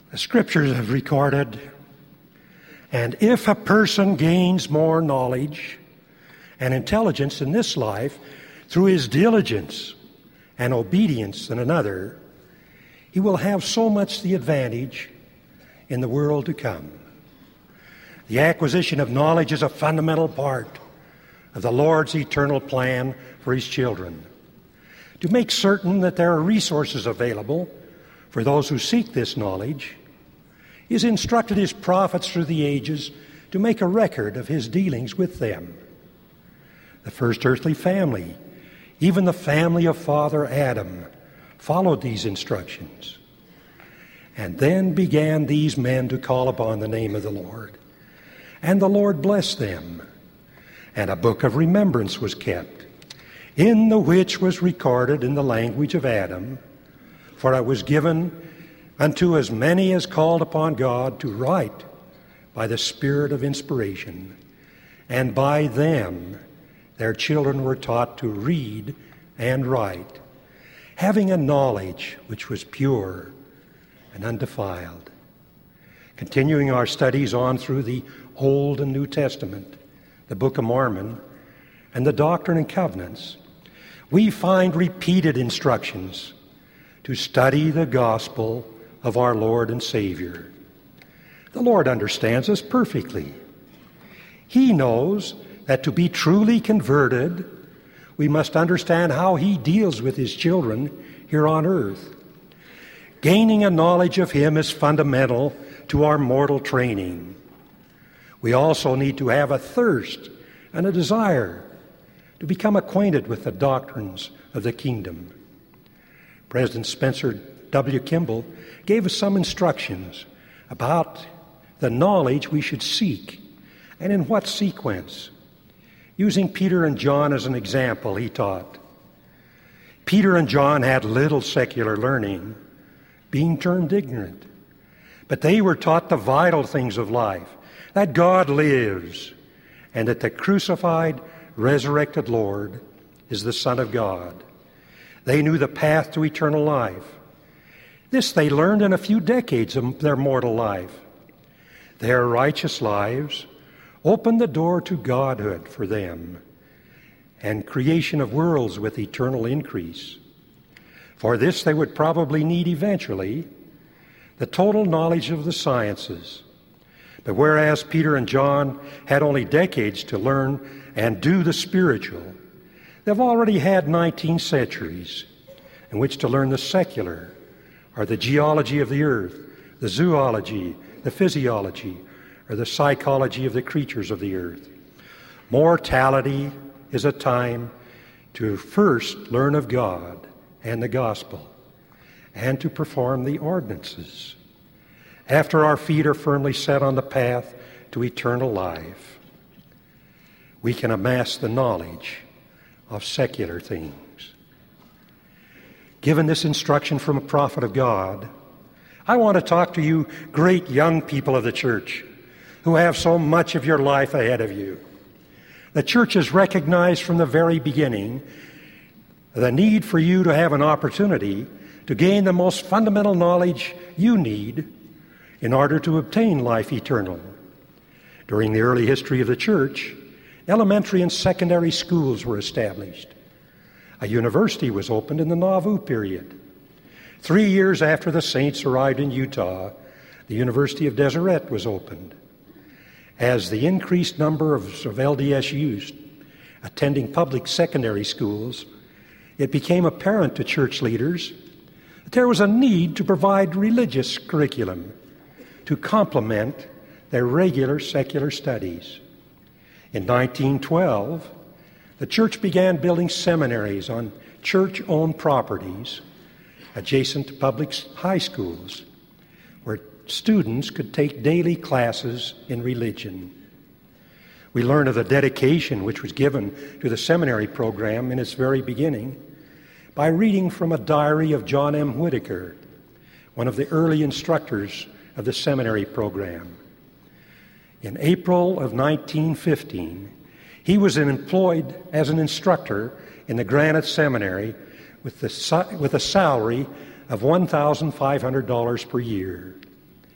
The Scriptures have recorded, and if a person gains more knowledge and intelligence in this life through his diligence and obedience than another, he will have so much the advantage in the world to come. The acquisition of knowledge is a fundamental part of the Lord's eternal plan for His children. To make certain that there are resources available for those who seek this knowledge, He has instructed His prophets through the ages to make a record of His dealings with them. The first earthly family, even the family of Father Adam, followed these instructions. And then began these men to call upon the name of the Lord. And the Lord blessed them. And a book of remembrance was kept, in the which was recorded in the language of Adam, for it was given unto as many as called upon God to write by the Spirit of inspiration. And by them their children were taught to read and write, having a knowledge which was pure and undefiled. Continuing our studies on through the Old and New Testament, the Book of Mormon, and the Doctrine and Covenants, we find repeated instructions to study the gospel of our Lord and Savior. The Lord understands us perfectly. He knows that to be truly converted, we must understand how He deals with His children here on earth. Gaining a knowledge of Him is fundamental to our mortal training. We also need to have a thirst and a desire to become acquainted with the doctrines of the kingdom. President Spencer W. Kimball gave us some instructions about the knowledge we should seek and in what sequence. Using Peter and John as an example, he taught, Peter and John had little secular learning, being termed ignorant, but they were taught the vital things of life, that God lives, and that the crucified, resurrected Lord is the Son of God. They knew the path to eternal life. This they learned in a few decades of their mortal life. Their righteous lives opened the door to godhood for them and creation of worlds with eternal increase. For this they would probably need eventually the total knowledge of the sciences. But whereas Peter and John had only decades to learn and do the spiritual, they've already had 19 centuries in which to learn the secular, or the geology of the earth, the zoology, the physiology, or the psychology of the creatures of the earth. Mortality is a time to first learn of God and the gospel, and to perform the ordinances. After our feet are firmly set on the path to eternal life, we can amass the knowledge of secular things. Given this instruction from a prophet of God, I want to talk to you great young people of the church who have so much of your life ahead of you. The church has recognized from the very beginning the need for you to have an opportunity to gain the most fundamental knowledge you need in order to obtain life eternal. During the early history of the church, elementary and secondary schools were established. A university was opened in the Nauvoo period. 3 years after the saints arrived in Utah, the University of Deseret was opened. As the increased number of LDS youth attending public secondary schools, it became apparent to church leaders that there was a need to provide religious curriculum to complement their regular secular studies. In 1912, the church began building seminaries on church-owned properties adjacent to public high schools, where students could take daily classes in religion. We learn of the dedication which was given to the seminary program in its very beginning by reading from a diary of John M. Whitaker, one of the early instructors of the seminary program. In April of 1915, he was employed as an instructor in the Granite Seminary with a salary of $1,500 per year.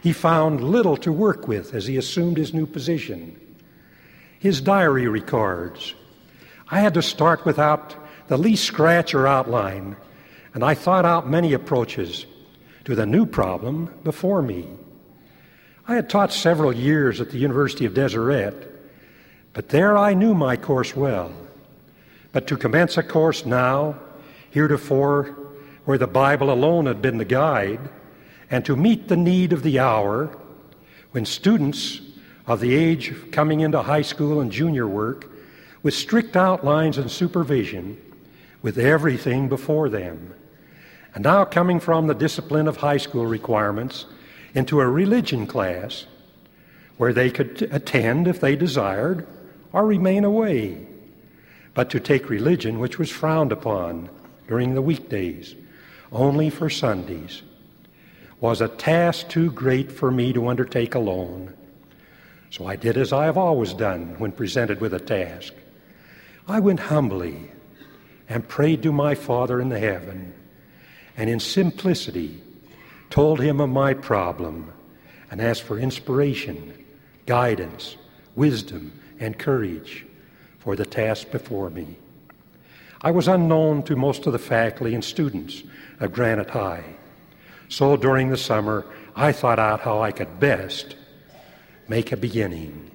he found little to work with as he assumed his new position. His diary records, "I had to start without the least scratch or outline, and I thought out many approaches to the new problem before me. I had taught several years at the University of Deseret, but there I knew my course well. But to commence a course now, heretofore where the Bible alone had been the guide, and to meet the need of the hour, when students of the age of coming into high school and junior work, with strict outlines and supervision, with everything before them, and now coming from the discipline of high school requirements into a religion class where they could attend if they desired or remain away, but to take religion which was frowned upon during the weekdays, only for Sundays, was a task too great for me to undertake alone. So I did as I have always done when presented with a task. I went humbly and prayed to my Father in the heaven, and in simplicity told him of my problem and asked for inspiration, guidance, wisdom, and courage for the task before me. I was unknown to most of the faculty and students of Granite High. So during the summer, I thought out how I could best make a beginning.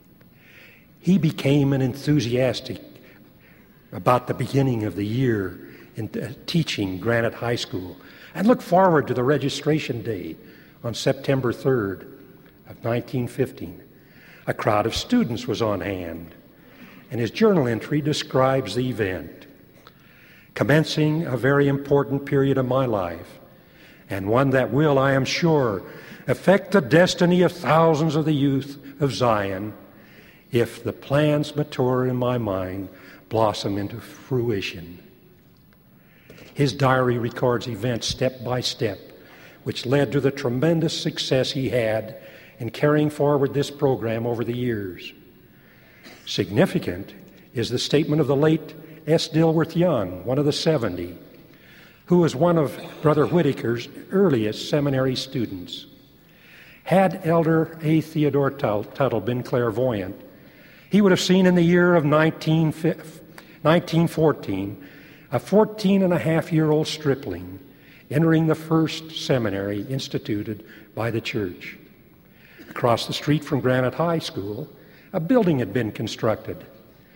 He became an enthusiastic about the beginning of the year in teaching Granite High School and looked forward to the registration day on September 3rd of 1915. A crowd of students was on hand, and his journal entry describes the event. Commencing a very important period of my life, and one that will, I am sure, affect the destiny of thousands of the youth of Zion if the plans mature in my mind blossom into fruition. His diary records events step by step, which led to the tremendous success he had in carrying forward this program over the years. Significant is the statement of the late S. Dilworth Young, one of the 70, who was one of Brother Whitaker's earliest seminary students. Had Elder A. Theodore Tuttle been clairvoyant, he would have seen in the year of 1914 a 14-and-a-half-year-old stripling entering the first seminary instituted by the church. Across the street from Granite High School, a building had been constructed,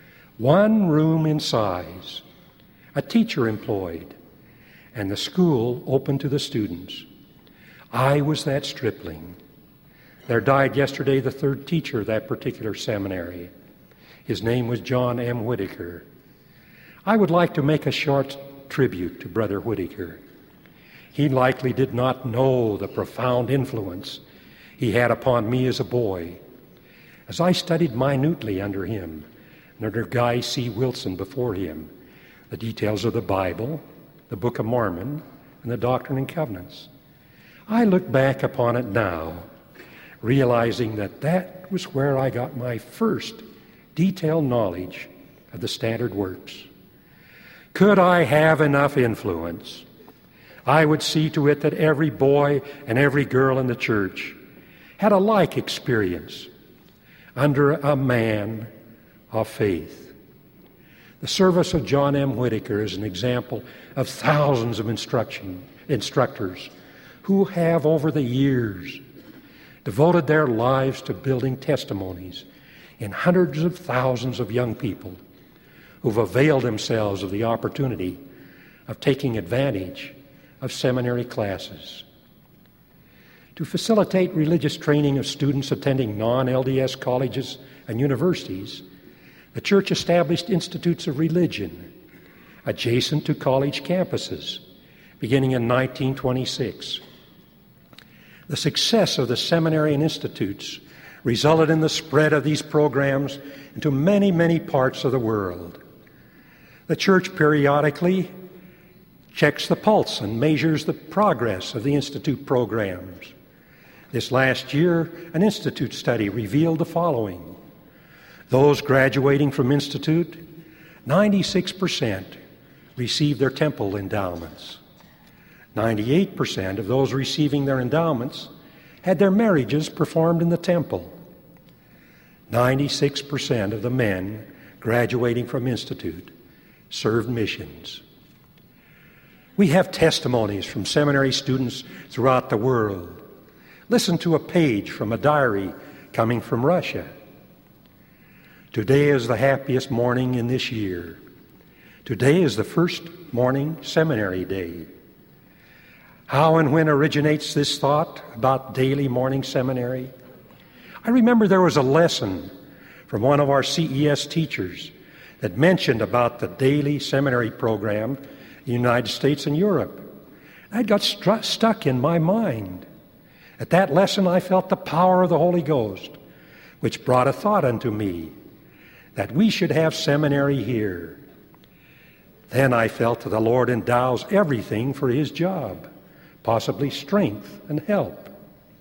1 room in size, a teacher employed, and the school open to the students. I was that stripling. There died yesterday the 3rd teacher of that particular seminary. His name was John M. Whitaker. I would like to make a short tribute to Brother Whitaker. He likely did not know the profound influence he had upon me as a boy. As I studied minutely under him, and under Guy C. Wilson before him, the details of the Bible, the Book of Mormon, and the Doctrine and Covenants, I look back upon it now, realizing that that was where I got my first detailed knowledge of the standard works. Could I have enough influence, I would see to it that every boy and every girl in the church had a like experience under a man of faith. The service of John M. Whitaker is an example of thousands of instructors who have over the years devoted their lives to building testimonies in hundreds of thousands of young people who've availed themselves of the opportunity of taking advantage of seminary classes. To facilitate religious training of students attending non-LDS colleges and universities, the church established institutes of religion adjacent to college campuses, beginning in 1926. The success of the seminary and institutes resulted in the spread of these programs into many, many parts of the world. The church periodically checks the pulse and measures the progress of the institute programs. This last year, an institute study revealed the following. Those graduating from institute, 96% received their temple endowments. 98% of those receiving their endowments had their marriages performed in the temple. 96% of the men graduating from Institute served missions. We have testimonies from seminary students throughout the world. Listen to a page from a diary coming from Russia. Today is the happiest morning in this year. Today is the first morning seminary day. How and when originates this thought about daily morning seminary? I remember there was a lesson from one of our CES teachers that mentioned about the daily seminary program in the United States and Europe. That got stuck in my mind. At that lesson, I felt the power of the Holy Ghost, which brought a thought unto me that we should have seminary here. Then I felt that the Lord endows everything for His job, possibly strength and help.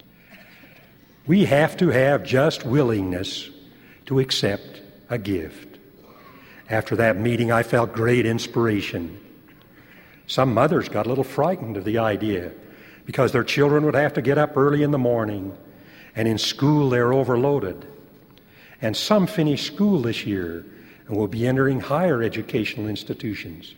We have to have just willingness to accept a gift. After that meeting, I felt great inspiration. Some mothers got a little frightened of the idea because their children would have to get up early in the morning, and in school they're overloaded. And some finish school this year and will be entering higher educational institutions.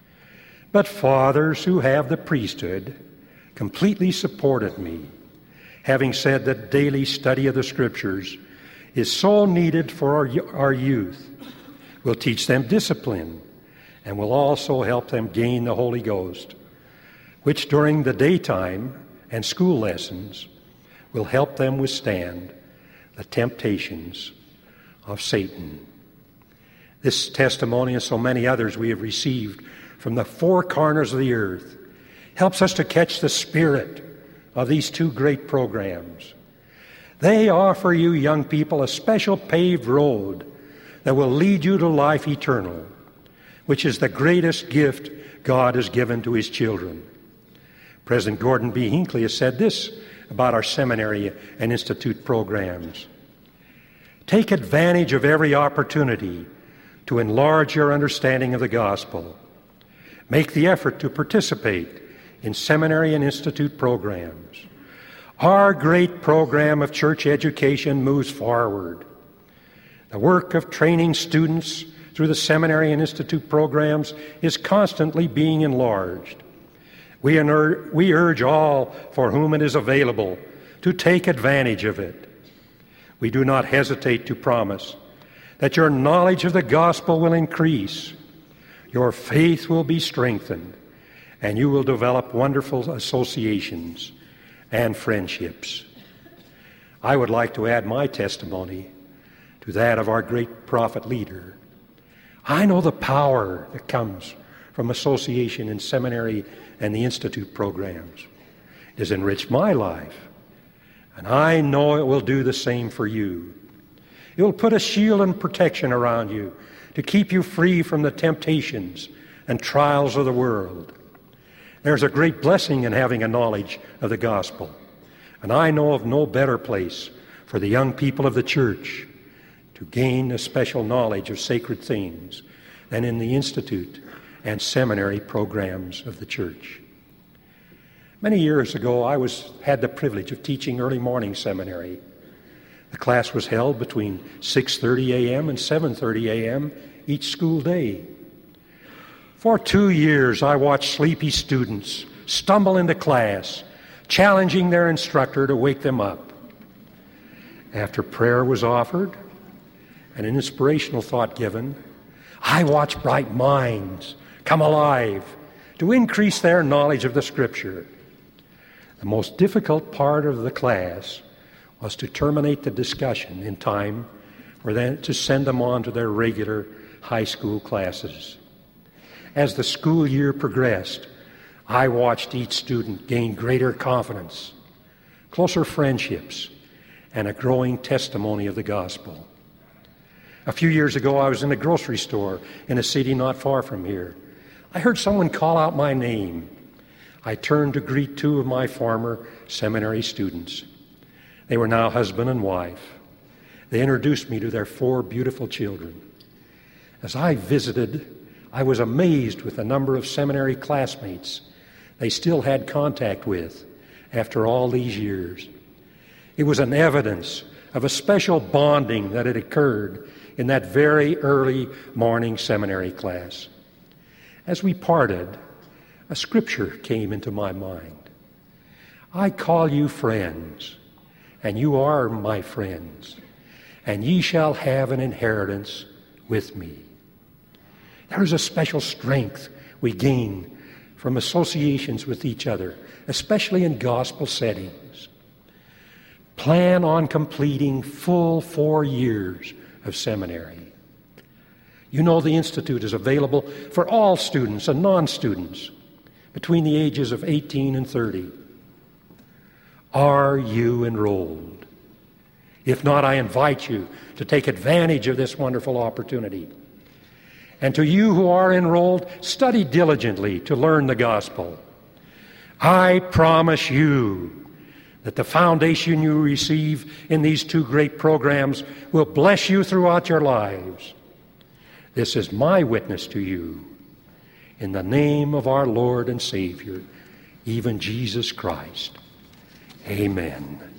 But fathers who have the priesthood completely supported me, having said that daily study of the Scriptures is so needed for our youth. We'll teach them discipline and will also help them gain the Holy Ghost, which during the daytime and school lessons will help them withstand the temptations of Satan. This testimony and so many others we have received from the four corners of the earth helps us to catch the spirit of these two great programs. They offer you young people a special paved road that will lead you to life eternal, which is the greatest gift God has given to His children. President Gordon B. Hinckley has said this about our seminary and institute programs. Take advantage of every opportunity to enlarge your understanding of the gospel. Make the effort to participate in seminary and institute programs. Our great program of church education moves forward. The work of training students through the seminary and institute programs is constantly being enlarged. We urge all for whom it is available to take advantage of it. We do not hesitate to promise that your knowledge of the gospel will increase, your faith will be strengthened, and you will develop wonderful associations and friendships. I would like to add my testimony to that of our great prophet leader. I know the power that comes from association in seminary and the institute programs. It has enriched my life, and I know it will do the same for you. It will put a shield and protection around you to keep you free from the temptations and trials of the world. There's a great blessing in having a knowledge of the gospel, and I know of no better place for the young people of the church to gain a special knowledge of sacred things than in the institute and seminary programs of the church. Many years ago, I had the privilege of teaching early morning seminary. The class was held between 6:30 a.m. and 7:30 a.m. each school day. For 2 years, I watched sleepy students stumble into class, challenging their instructor to wake them up. After prayer was offered and an inspirational thought given, I watched bright minds come alive to increase their knowledge of the Scripture. The most difficult part of the class was to terminate the discussion in time for them to send them on to their regular high school classes. As the school year progressed, I watched each student gain greater confidence, closer friendships, and a growing testimony of the gospel. A few years ago, I was in a grocery store in a city not far from here. I heard someone call out my name. I turned to greet two of my former seminary students. They were now husband and wife. They introduced me to their 4 beautiful children. As I visited, I was amazed with the number of seminary classmates they still had contact with after all these years. It was an evidence of a special bonding that had occurred in that very early morning seminary class. As we parted, a scripture came into my mind. I call you friends, and you are my friends, and ye shall have an inheritance with me. There is a special strength we gain from associations with each other, especially in gospel settings. Plan on completing full 4 years of seminary. You know the Institute is available for all students and non-students between the ages of 18 and 30. Are you enrolled? If not, I invite you to take advantage of this wonderful opportunity. And to you who are enrolled, study diligently to learn the gospel. I promise you that the foundation you receive in these 2 great programs will bless you throughout your lives. This is my witness to you. In the name of our Lord and Savior, even Jesus Christ. Amen.